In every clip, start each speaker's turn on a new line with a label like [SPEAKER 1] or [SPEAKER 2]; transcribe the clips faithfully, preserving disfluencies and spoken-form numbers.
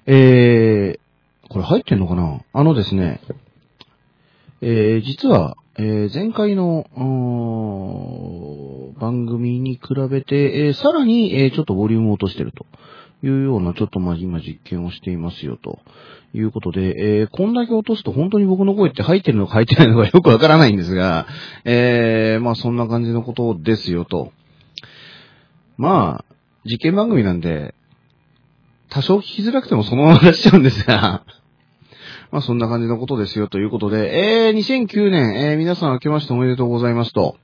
[SPEAKER 1] えー、これ入ってんのかな？あのですね、えー、実は、えー、前回の、番組に比べて、えー、さらに、えー、ちょっとボリュームを落としてるというような、ちょっとまあ今実験をしていますよということで、えー、こんだけ落とすと本当に僕の声って入ってるのか入ってないのかよくわからないんですが、えー、まあそんな感じのことですよと。まあ、実験番組なんで、多少聞きづらくてもそのまま出しちゃうんですが、まあそんな感じのことですよということで、えー、にせんきゅうねん、えー、皆さん明けましておめでとうございますと。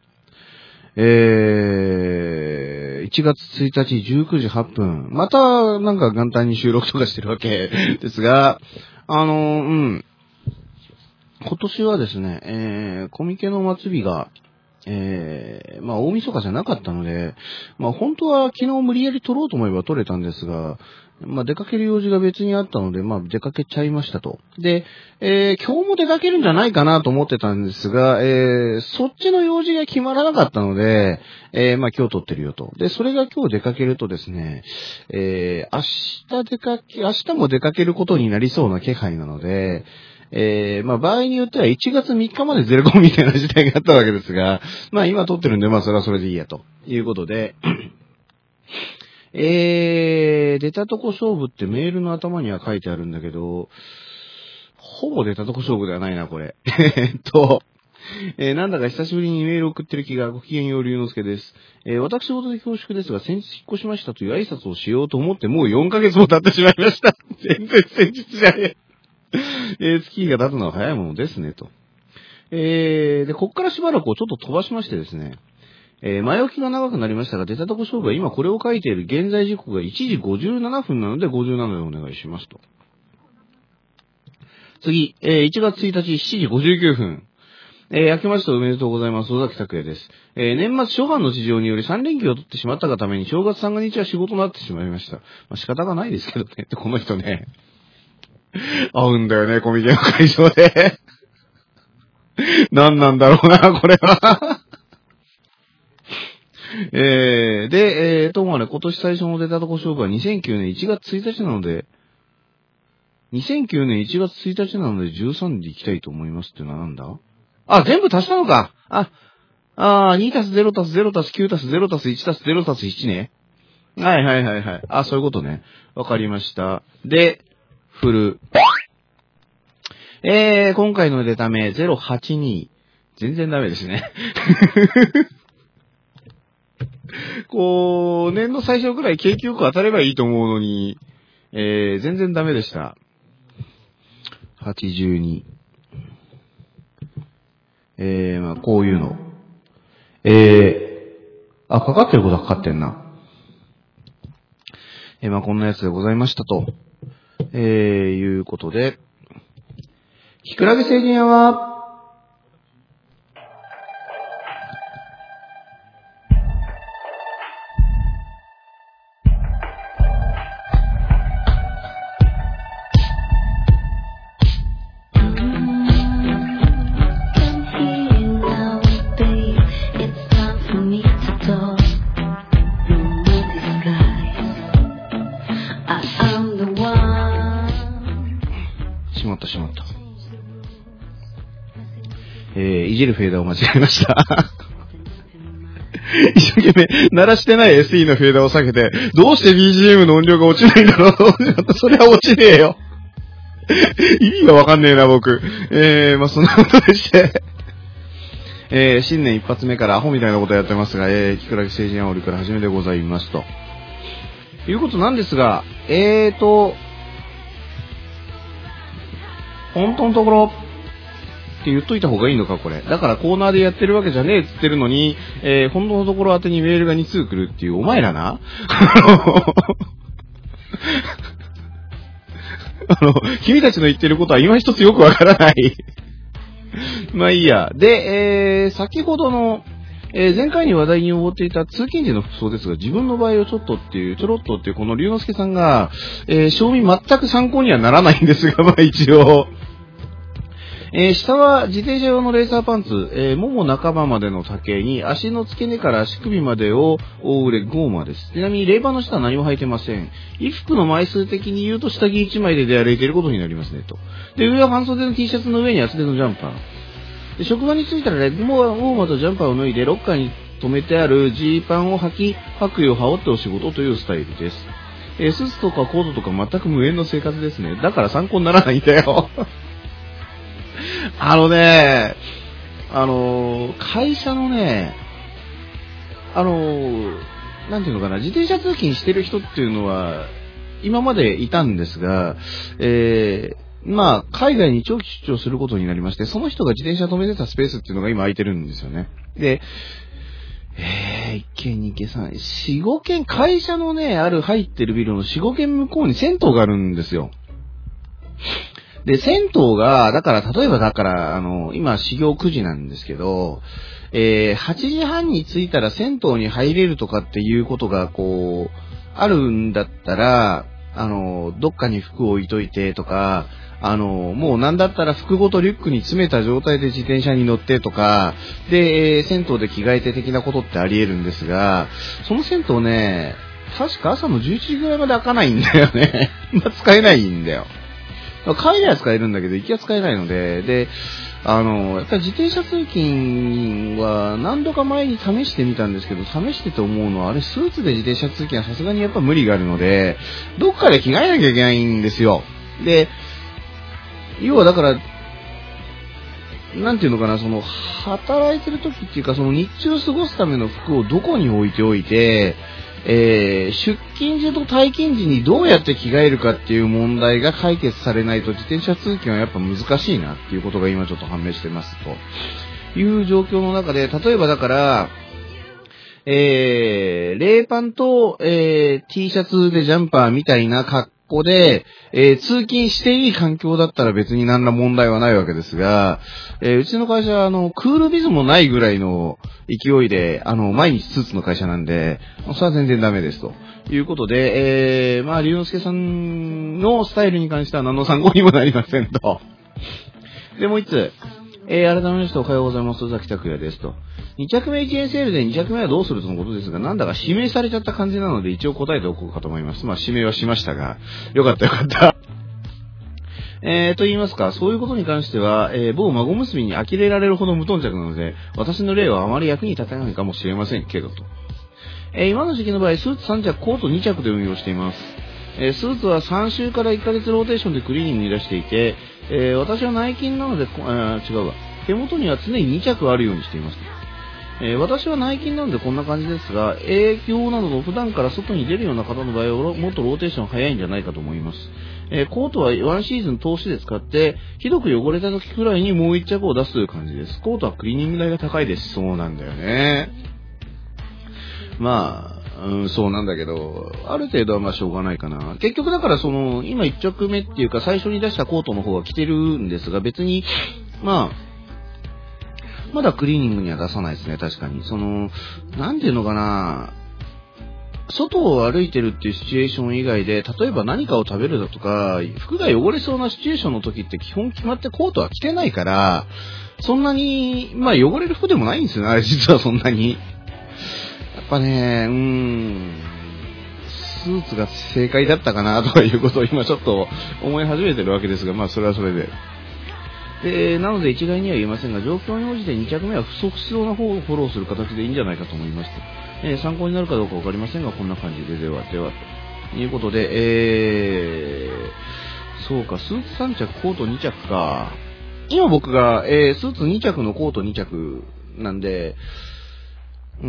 [SPEAKER 1] えー、いちがつついたちじゅうくじはっぷん、またなんか元旦に収録とかしてるわけですが、あのー、うん、今年はですね、えー、コミケの末日が、えー、まあ大晦日じゃなかったので、まあ本当は昨日無理やり撮ろうと思えば撮れたんですが、まあ出かける用事が別にあったので、まあ出かけちゃいましたと。で、えー、今日も出かけるんじゃないかなと思ってたんですが、えー、そっちの用事が決まらなかったので、えー、まあ今日撮ってるよと。で、それが今日出かけるとですね、えー、明日出かけ、明日も出かけることになりそうな気配なので、えー、まあ場合によってはいちがつみっかまでずれ込むみたいな事態があったわけですが、まあ今撮ってるんで、まあそれはそれでいいやということで、えー、出たとこ勝負ってメールの頭には書いてあるんだけど、ほぼ出たとこ勝負ではないな、これ。えーっと、えー、なんだか久しぶりにメールを送ってる気が、ごきげんよう、龍之介です。えー、私事で恐縮ですが、先日引っ越しましたという挨拶をしようと思って、もうよんかげつも経ってしまいました。全然先日じゃねえ。えー、月日が経つのは早いものですね、と。えー、で、こっからしばらくをちょっと飛ばしましてですね、えー、前置きが長くなりましたが、出たとこ勝負は今これを書いている現在時刻がいちじごじゅうななふんなのでごじゅうななでお願いしますと。次、えー、いちがつついたちしちじごじゅうきゅうふん。えー、明けましておめでとうございます。尾崎拓也です。えー、年末初版の事情によりさん連休を取ってしまったがために正月三が日は仕事になってしまいました。まあ、仕方がないですけどね。この人ね。会うんだよね、コミケの会場で。何なんだろうな、これは。えー、で、えー、ともね、今年最初の出たとこ勝負はにせんきゅうねんいちがつついたちなので、にせんきゅうねんいちがつついたちなのでじゅうさんで行きたいと思いますっていうのはなんだ？あ、全部足したのか。あ、あー、にたすゼロたすゼロたすきゅうたすゼロたすいちたすゼロたすいちね。はいはいはいはい。あ、そういうことね。わかりました。で、振る。えー、今回の出た目ゼロはちに。全然ダメですね。こう、年の最初くらい景気よく当たればいいと思うのに、えー、全然ダメでした。はちじゅうに。えー、まあ、こういうの。えー、あ、かかってることはかかってんな。えー、まあ、こんなやつでございましたと。えー、いうことで、ひくらげ成人屋は、しまったしまった。えー、いじるフェーダーを間違えました。一生懸命鳴らしてない エスイー のフェーダーを下げて、どうして ビージーエム の音量が落ちないんだろうと、それは落ちねえよ。意味がわかんねえな、僕。えー、まあ、そんなことでして。えー、新年一発目からアホみたいなことやってますが、えー、キクラゲ成人あおりから始めでございますと。いうことなんですが、えーと、本当のところ、って言っといた方がいいのか、これ。だからコーナーでやってるわけじゃねえって言ってるのに、えー、本当のところ宛てにメールがに通来るっていう、お前らなあの、君たちの言ってることは今一つよくわからない。まあいいや。で、えー、先ほどの、えー、前回に話題に上っていた通勤時の服装ですが、自分の場合をちょっとっていう、ちょろっとっていう、この龍之介さんが、えー、賞味全く参考にはならないんですが、まあ一応。 えー、下は自転車用のレーサーパンツ、えー、もも半ばまでの丈に、足の付け根から足首までを覆うレゴーマです。ちなみにレーバーの下は何も履いてません。衣服の枚数的に言うと下着いちまいで出歩いていることになりますね、と。で、上は半袖の T シャツの上に厚手のジャンパー。で、職場に着いたらレゴーマとジャンパーを脱いで、ロッカーに止めてあるジーパンを履き、白衣を羽織ってお仕事というスタイルです。えー、スーツとかコートとか全く無縁の生活ですね。だから参考にならないんだよ。あのね、あのー、会社のね、あのー、なんていうのかな、自転車通勤してる人っていうのは、今までいたんですが、えー、まあ、海外に長期出張することになりまして、その人が自転車止めてたスペースっていうのが今空いてるんですよね。で、えー、いっけん、にけん、さん、よん、ごけん、会社のね、ある入ってるビルのよん、ごけん向こうに銭湯があるんですよ。で、銭湯が、だから、例えばだから、あの、今、始業くじなんですけど、えー、はちじはんに着いたら銭湯に入れるとかっていうことが、こう、あるんだったら、あの、どっかに服を置いといてとか、あの、もうなんだったら服ごとリュックに詰めた状態で自転車に乗ってとか、で、えー、銭湯で着替えて的なことってあり得るんですが、その銭湯ね、確か朝のじゅういちじぐらいまで開かないんだよね。まあ、使えないんだよ。帰りは使えるんだけど、行きは使えないので、で、あの、やっぱり自転車通勤は何度か前に試してみたんですけど、試してて思うのは、あれスーツで自転車通勤はさすがにやっぱ無理があるので、どっかで着替えなきゃいけないんですよ。で、要はだから、なんていうのかな、その、働いてる時っていうか、その日中過ごすための服をどこに置いておいて、えー、出勤時と退勤時にどうやって着替えるかっていう問題が解決されないと自転車通勤はやっぱ難しいなっていうことが今ちょっと判明してますという状況の中で、例えばだから、えー、レーパンと、えー、T シャツでジャンパーみたいな格好で、えー、通勤していい環境だったら別に何ら問題はないわけですが、えー、うちの会社はあの、クールビズもないぐらいの勢いで、あの、毎日スーツの会社なんで、それは全然ダメですということで、えー、まあ、龍之介さんのスタイルに関しては何の参考にもなりませんと。で、もう一つ、えー、改めましておはようございます。宇崎拓也ですと。に着目いちえんセールでに着目はどうするとのことですが、なんだか指名されちゃった感じなので一応答えておこうかと思います。まあ指名はしましたが、よかったよかった。えー、と言いますか、そういうことに関しては、えー、某孫娘に呆れられるほど無頓着なので、私の例はあまり役に立たないかもしれませんけどと。えー、今の時期の場合、スーツさん着、コートに着で運用しています。えー、スーツはさん週からいっかげつローテーションでクリーニングに出していて、えー、私は内勤なので、あ違うわ。手元には常にに着あるようにしています。えー、私は内勤なのでこんな感じですが、営業などの普段から外に出るような方の場合はもっとローテーション早いんじゃないかと思います。えー、コートはワンシーズン通しで使って、ひどく汚れた時くらいにもう一着を出すという感じです。コートはクリーニング代が高いです。そうなんだよね。まあ、うん、そうなんだけど、ある程度はまあしょうがないかな。結局だからその、今一着目っていうか最初に出したコートの方は着てるんですが、別に、まあ、まだクリーニングには出さないですね、確かに。その、なんていうのかな、外を歩いてるっていうシチュエーション以外で、例えば何かを食べるだとか、服が汚れそうなシチュエーションの時って基本決まってコートは着てないから、そんなに、まあ汚れる服でもないんですよね、あれ実はそんなに。やっぱね、うーん、スーツが正解だったかなということを今ちょっと思い始めてるわけですが、まあそれはそれで。で、なので一概には言えませんが、状況に応じてに着目は不足必要な方をフォローする形でいいんじゃないかと思いますと。えー、参考になるかどうかわかりませんが、こんな感じで、では、では、ということで、えー、そうか、スーツさん着、コートに着か。今僕が、えー、スーツに着のコートに着なんで、うん。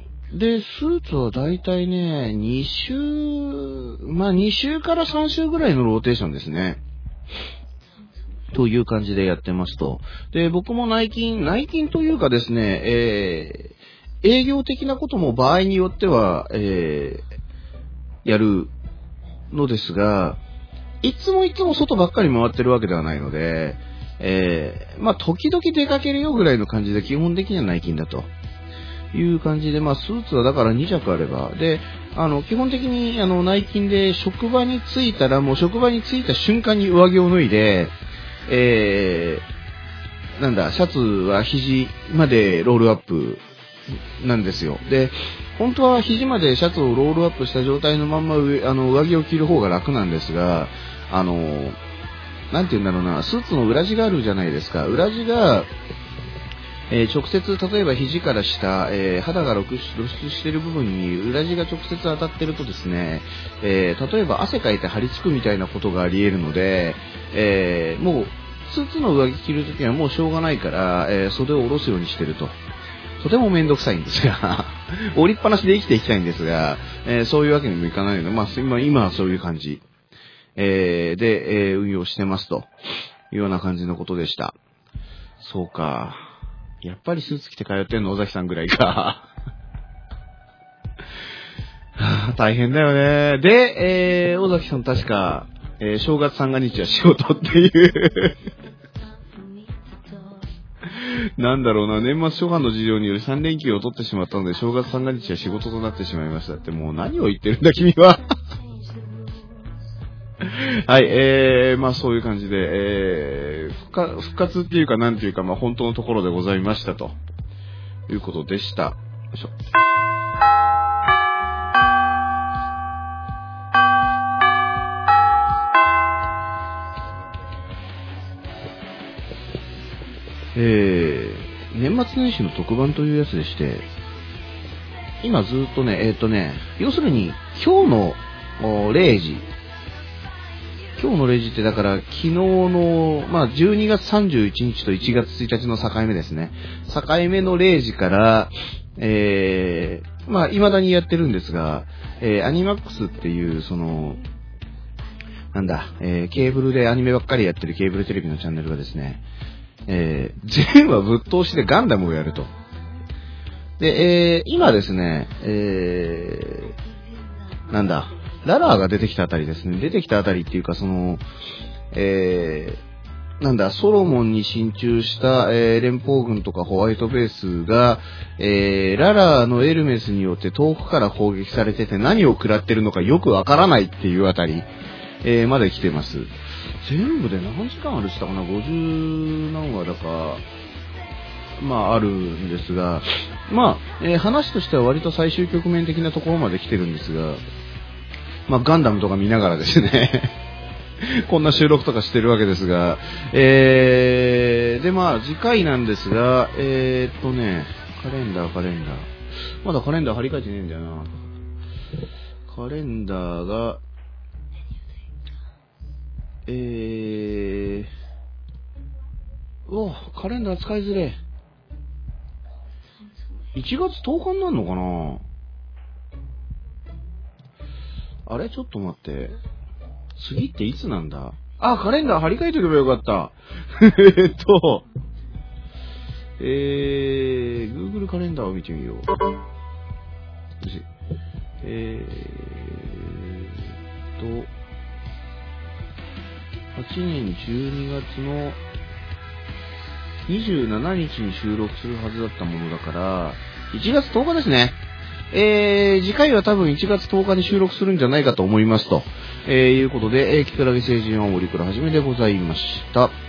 [SPEAKER 1] で、スーツはだいたいね、に週、まあに週からさん週ぐらいのローテーションですね。という感じでやってますと。で、僕も内勤、内勤というかですね、えー、営業的なことも場合によっては、えー、やるのですが、いつもいつも外ばっかり回ってるわけではないので、えー、まあ、時々出かけるよぐらいの感じで基本的には内勤だという感じで、まあ、スーツはだからに着あれば、で、あの、基本的にあの内勤で職場に着いたらもう職場に着いた瞬間に上着を脱いで、えなんだ、シャツは肘までロールアップなんですよ。で、本当は肘までシャツをロールアップした状態のまんま上、あの、上着を着る方が楽なんですが、あの、なんて言うんだろうな、スーツの裏地があるじゃないですか。裏地が、えー、直接、例えば肘から下、えー、肌が露出している部分に裏地が直接当たってるとですね、えー、例えば汗かいて張り付くみたいなことがあり得るので、えー、もう、スーツの上着着るときはもうしょうがないから、えー、袖を下ろすようにしてると。とてもめんどくさいんですが、折りっぱなしで生きていきたいんですが、えー、そういうわけにもいかないので、まあ、今、今はそういう感じ、えー、で、えー、運用してますというような感じのことでした。そうか。やっぱりスーツ着て通ってんの尾崎さんぐらいか。はあ、大変だよね。で、えー、尾崎さん確か、えー、正月三が日は仕事っていうなんだろうな、年末初版の事情によりさん連休を取ってしまったので、正月三が日は仕事となってしまいましたって、もう何を言ってるんだ君は。はい、えー、まあそういう感じで、えー、復活、復活っていうかなんていうか、まあ本当のところでございましたということでした。よいしょ。えー、年末年始の特番というやつでして、今ずっとね、えっとね、要するに今日のれいじ、今日のれいじってだから昨日の、まあじゅうにがつさんじゅういちにちといちがつついたちの境目ですね。境目のれいじから、えー、まあ未だにやってるんですが、えー、アニマックスっていうその、なんだ、えー、ケーブルでアニメばっかりやってるケーブルテレビのチャンネルがですね、えー、全話ぶっ通しでガンダムをやると。で、えー、今ですね、えー、なんだ、ララーが出てきたあたりですね。出てきたあたりっていうか、その、えー、なんだ、ソロモンに進駐した、えー、連邦軍とかホワイトベースが、えー、ララーのエルメスによって遠くから砲撃されてて何を食らってるのかよくわからないっていうあたり、えー、まで来てます。全部で何時間あるしたかな ?ごじゅう 何話だか、まああるんですが、まあ、えー、話としては割と最終局面的なところまで来てるんですが、まあガンダムとか見ながらですね、こんな収録とかしてるわけですが、えー、でまあ次回なんですが、えーっとね、カレンダーカレンダー。まだカレンダー張り替えてねえんだよな。カレンダーが、えー、うわ、カレンダー使いづれ。いちがつとおかになるのかな。あれちょっと待って。次っていつなんだ。あ、カレンダー張り替えとけばよかった。えっと、えー、Google カレンダーを見てみよう。えーっと、はちねんじゅうにがつのにじゅうしちにちに収録するはずだったものだから、いちがつとおかですね。えー、次回は多分いちがつとおかに収録するんじゃないかと思いますと、えー、いうことで、えー、きくらげ星人は森倉はじめでございました。